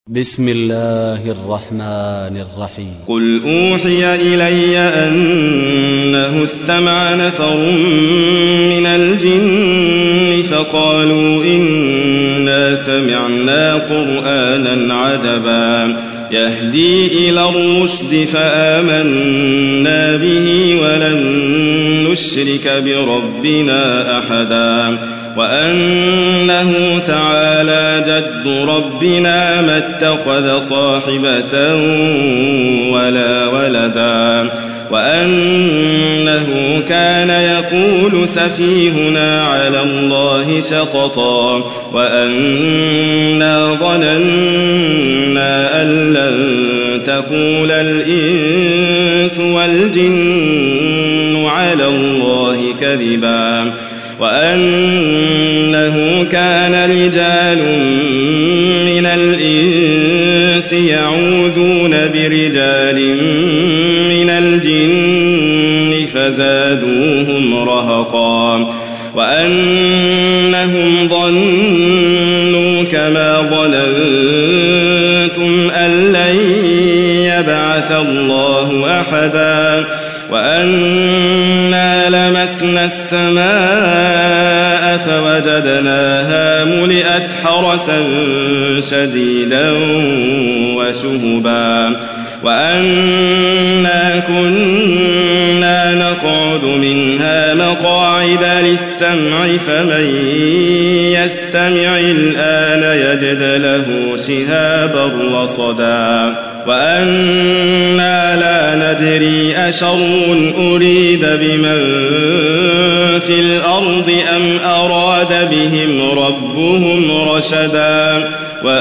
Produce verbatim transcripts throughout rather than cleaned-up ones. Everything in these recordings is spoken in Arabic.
بسم الله الرحمن الرحيم. قل أوحي إلي أنه استمع نفر من الجن فقالوا إنا سمعنا قرآنا عجبا يهدي إلى الرشد فآمنا به ولن نشرك بربنا أحدا وأنه تعالى جد ربنا ما اتخذ صاحبة ولا ولدا وأنه كان يقول سفيهنا على الله شططا وأنا ظننا أن لن تقول الإنس والجن على الله كذبا وأنه كان رجال من الإنس يعوذون برجال من الجن فزادوهم رهقا وأنهم ظنوا كما ظننتم أن لن يبعث الله أحدا وأنا لمسنا السماء فوجدناها ملئت حرسا شديدا وشهبا وأنا كنا نقعد منها مقاعد للسمع فمن يستمع الآن يجد له شهابا رصدا وأنا لا ندري أشر أريد بمن في الأرض أم أراد بهم ربهم رشدا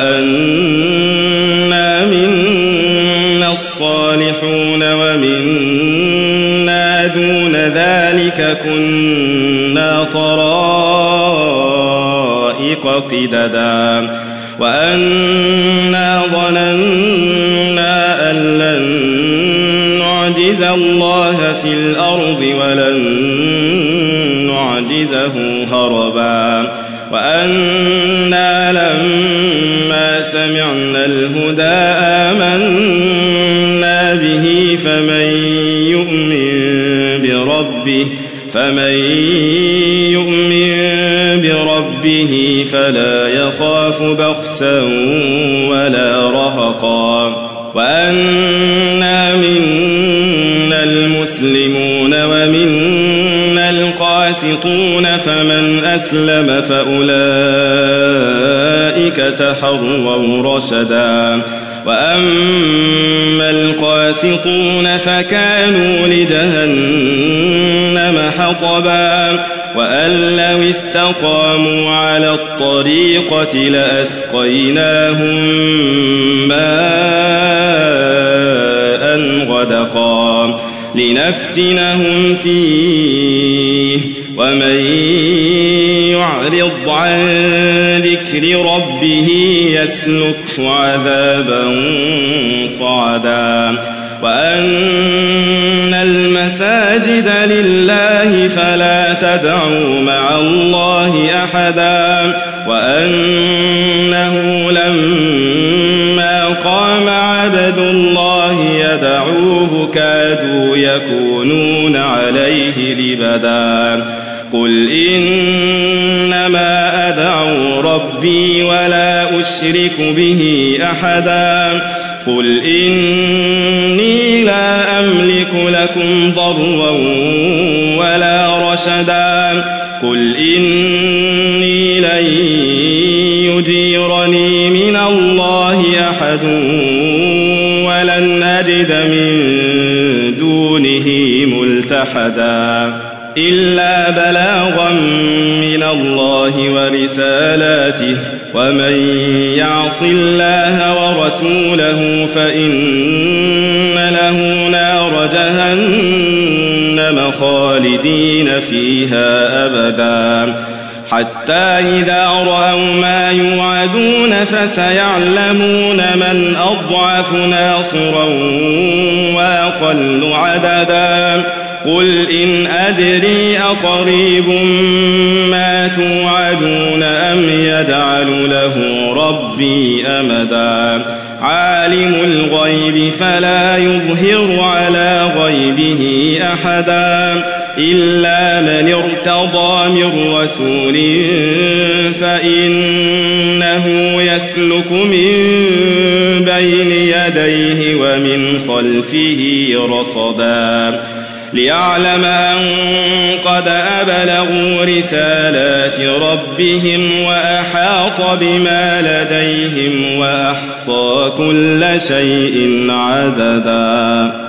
وأنا منا الصالحون ومنا دون ذلك كنا طرائق قددا وأنا ظننا أن لن نعجز الله في الأرض ولن نعجزه هربا وأنا لما سمعنا الهدى آمنا به فمن يؤمن بربه فمن يؤمن بربه فلا يخاف بخسا ولا رهقا وأنا منا المسلمون ومنا القاسطون فمن أسلم فأولئك تحروا رشدا وأما القاسطون فكانوا لجهنم حطبا وأن لو استقاموا على الطريقة لأسقيناهم ماء غدقا لنفتنهم فيه ومن يعرض عن ذكر ربه يسلكه عذابا صعدا وأن المساجد لله فلا تدعوا مع الله أحدا وأنه لما قام عبد الله يدعوه كادوا يكونون عليه لبدا قل إنما أدعو ربي ولا أشرك به أحدا قل إني لا أملك لكم ضرا ولا رشدا قل إني لن يجيرني من الله أحد ولن أجد من دونه ملتحدا إلا بلاغا من الله ورسالاته ومن يعص الله ورسوله فإن له نار جهنم خالدين فيها أبدا حتى إذا رأوا ما يوعدون فسيعلمون من أضعف ناصرا وأقل عددا قل إن أدري أقريب ما توعدون أم يجعل له ربي أمدا عالم الغيب فلا يظهر على غيبه أحدا إلا من ارتضى من رسول فإنه يسلك من بين يديه ومن خلفه رصدا ليعلم أن قد أبلغوا رسالات ربهم وأحاط بما لديهم وأحصى كل شيء عددا.